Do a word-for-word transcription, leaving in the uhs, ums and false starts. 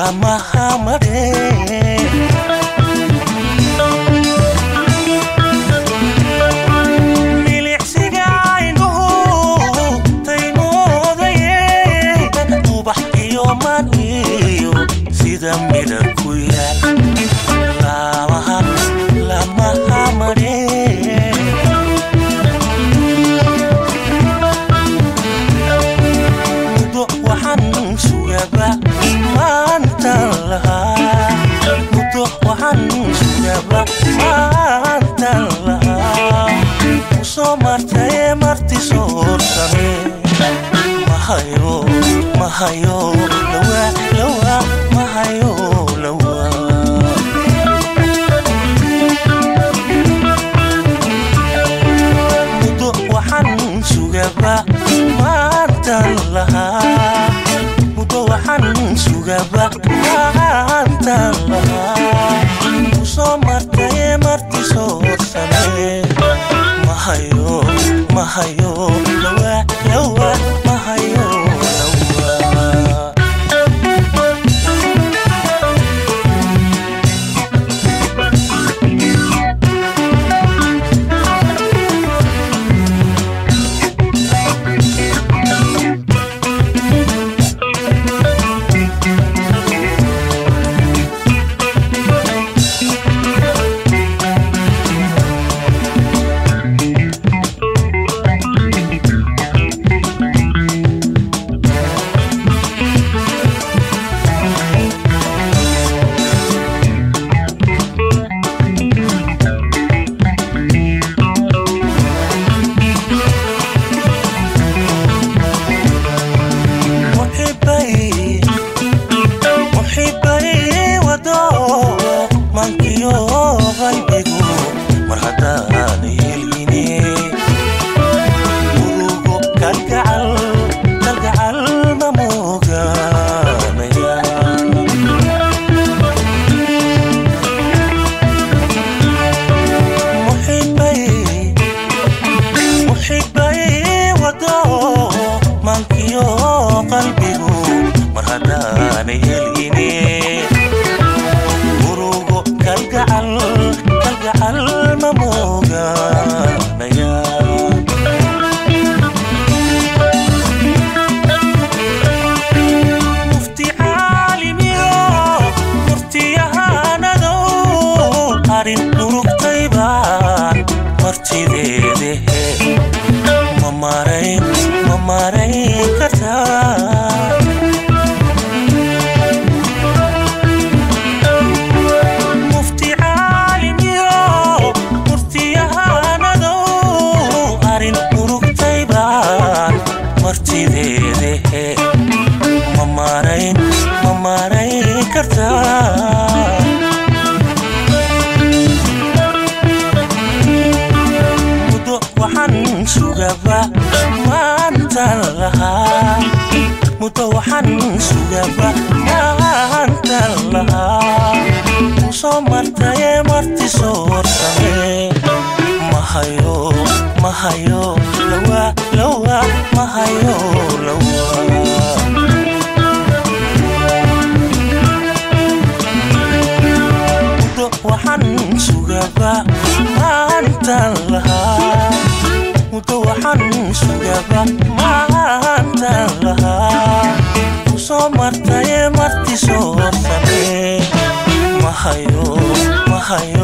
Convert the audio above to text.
lama hamade milicsiga aynuhu taynoodaye ubax iyo maniyo sida midab ku yaal lama lama hamade sugaba maanta lahaa mudo waxaan sugaba maanta lahaa usoo martaye marti soorsame mahayo mahayo lawa lawa mahayo lawa mudo waxaan sugaba maanta lahaa waxaan sugaba maanta lahaa usoo martaye marti soorsame mahayo mahayo lawa lawa mahayo mahayo lawa lawa mahayo lawa mudo waxaan sugaba maanta lahaa mudo waxaan sugaba maanta lahaa usoo martaye marti soorsame mahayo mahayo